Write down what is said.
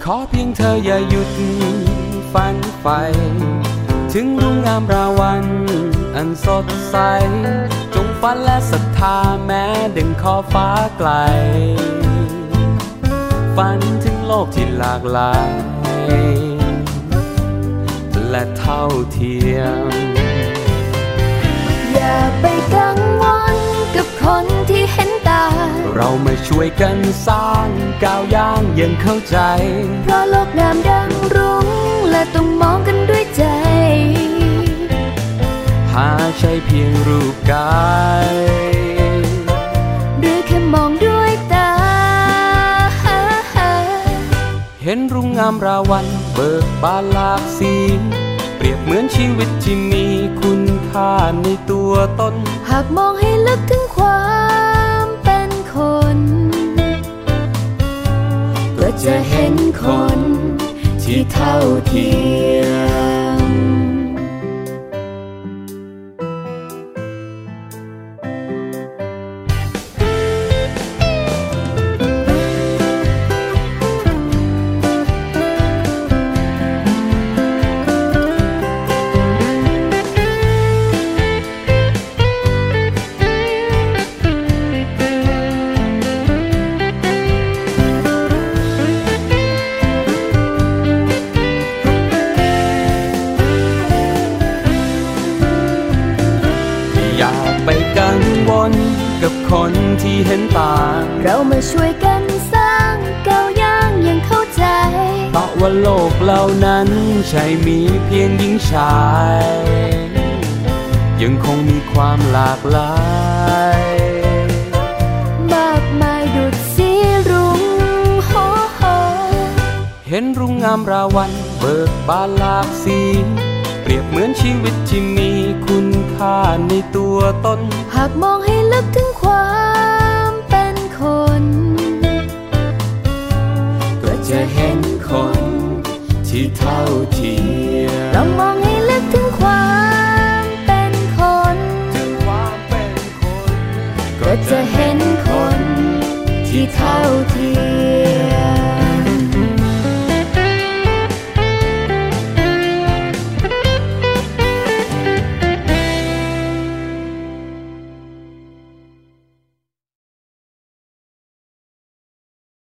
ขอเพียงเธออย่าหยุดฝันใฝ่ถึงรุ่งงามราวันอันสดใสจงฝันและศรัทธาแม้ดึงขอบฟ้าไกลฝันถึงโลกที่หลากหลายและเท่าเทียมอย่าไปกังวลกับคนที่เห็นต่างเรามาช่วยกันสร้างก้าวย่างยังเข้าใจเพราะโลกงามดังรุ่งและต้องมองกันด้วยใจหาใช่เพียงรูปกายหรือแค่มองด้วยตาเห็นรุ่งงามราวันเบิกบานหลากสีเปรียบเหมือนชีวิตที่มีคุณค่าในตัวตนหากมองให้ลึกถึงความเป็นคนก็จะเห็นคนที่เท่าเทียมอย่าไปกังวลกับคนที่เห็นต่างเรามาช่วยกันสร้างก้าวย่างอย่างเข้าใจเพราะว่าโลกเหล่านั้นใช่มีเพียงหญิงชายยังคงมีความหลากหลายมากมายดุจสีรุ่งโหเห็นรุ่งงามราวันเบิกบานหลากสีเปรียบเหมือนชีวิตที่มีคุณค่าในตัวตนหากมองให้ลึกถึงความเป็นคนก็จะเห็นคนที่เท่าเทียม